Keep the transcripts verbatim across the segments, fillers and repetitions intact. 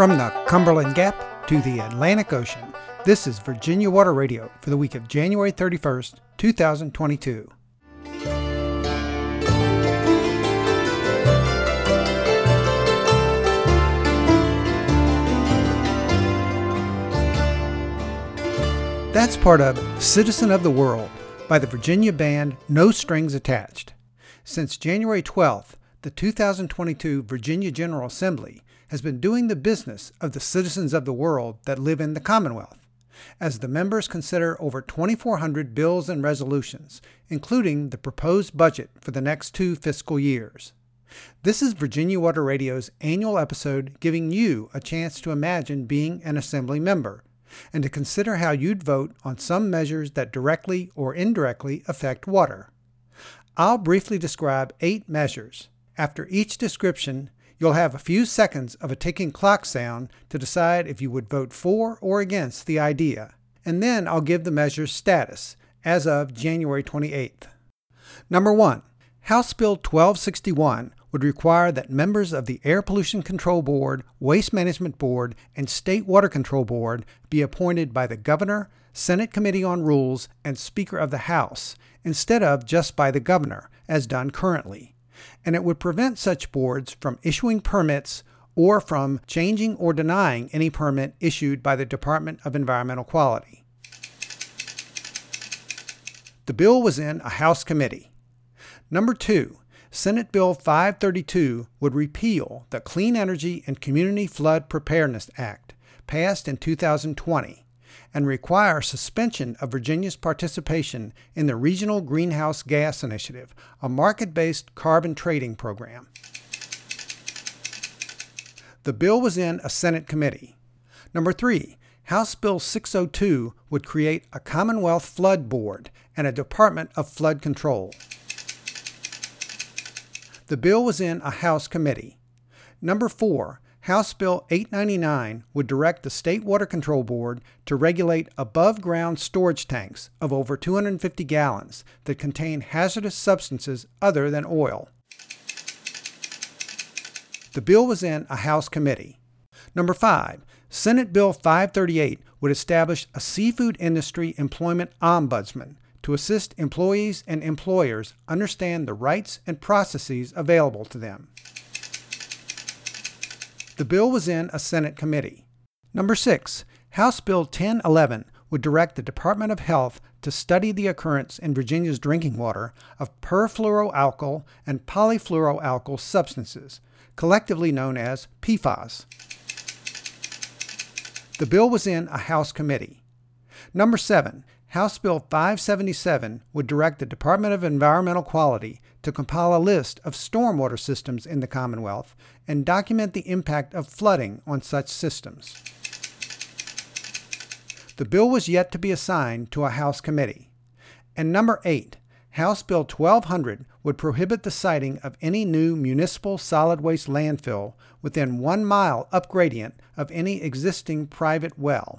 From the Cumberland Gap to the Atlantic Ocean, this is Virginia Water Radio for the week of January thirty-first, two thousand twenty-two. That's part of Citizen of the World by the Virginia band No Strings Attached. Since January twelfth, the two thousand twenty-two Virginia General Assembly has been doing the business of the citizens of the world that live in the Commonwealth, as the members consider over twenty-four hundred bills and resolutions, including the proposed budget for the next two fiscal years. This is Virginia Water Radio's annual episode giving you a chance to imagine being an Assembly member, and to consider how you'd vote on some measures that directly or indirectly affect water. I'll briefly describe eight measures. After each description, you'll have a few seconds of a ticking clock sound to decide if you would vote for or against the idea, and then I'll give the measure's status as of January twenty-eighth. Number one, House Bill twelve sixty-one would require that members of the Air Pollution Control Board, Waste Management Board, and State Water Control Board be appointed by the Governor, Senate Committee on Rules, and Speaker of the House, instead of just by the Governor, as done currently. And it would prevent such boards from issuing permits or from changing or denying any permit issued by the Department of Environmental Quality. The bill was in a House committee. Number two, Senate Bill five thirty-two would repeal the Clean Energy and Community Flood Preparedness Act, passed in two thousand twenty, and require suspension of Virginia's participation in the Regional Greenhouse Gas Initiative, a market-based carbon trading program. The bill was in a Senate committee. Number three, House Bill six oh two would create a Commonwealth Flood Board and a Department of Flood Control. The bill was in a House committee. Number four, House Bill eight ninety-nine would direct the State Water Control Board to regulate above-ground storage tanks of over two hundred fifty gallons that contain hazardous substances other than oil. The bill was in a House committee. Number five, Senate Bill five thirty-eight would establish a seafood industry employment ombudsman to assist employees and employers understand the rights and processes available to them. The bill was in a Senate committee. Number six, House Bill ten eleven would direct the Department of Health to study the occurrence in Virginia's drinking water of perfluoroalkyl and polyfluoroalkyl substances, collectively known as P FAS. The bill was in a House committee. Number seven, House Bill five seventy-seven would direct the Department of Environmental Quality to compile a list of stormwater systems in the Commonwealth and document the impact of flooding on such systems. The bill was yet to be assigned to a House committee. And number eight, House Bill twelve hundred would prohibit the siting of any new municipal solid waste landfill within one mile up gradient of any existing private well.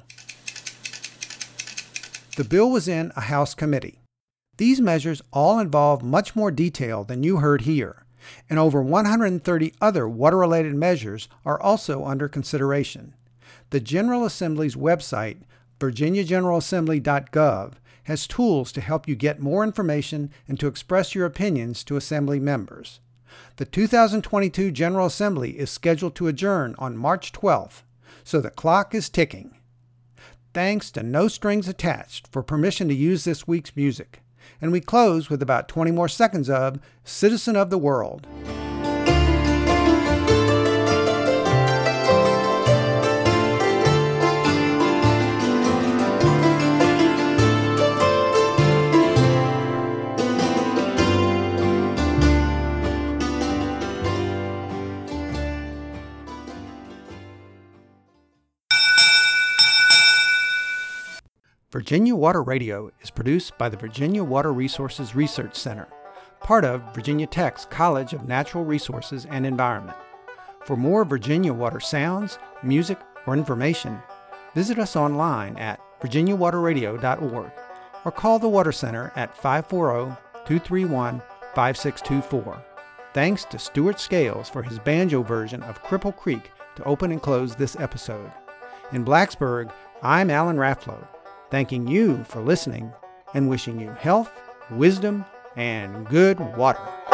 The bill was in a House committee. These measures all involve much more detail than you heard here, and over one hundred thirty other water-related measures are also under consideration. The General Assembly's website, virginia general assembly dot gov, has tools to help you get more information and to express your opinions to Assembly members. The two thousand twenty-two General Assembly is scheduled to adjourn on March twelfth, so the clock is ticking. Thanks to No Strings Attached for permission to use this week's music. And we close with about twenty more seconds of Citizen of the World. Virginia Water Radio is produced by the Virginia Water Resources Research Center, part of Virginia Tech's College of Natural Resources and Environment. For more Virginia water sounds, music, or information, visit us online at virginia water radio dot org or call the Water Center at five four zero, two three one, five six two four. Thanks to Stuart Scales for his banjo version of Cripple Creek to open and close this episode. In Blacksburg, I'm Alan Rafflow, thanking you for listening and wishing you health, wisdom, and good water.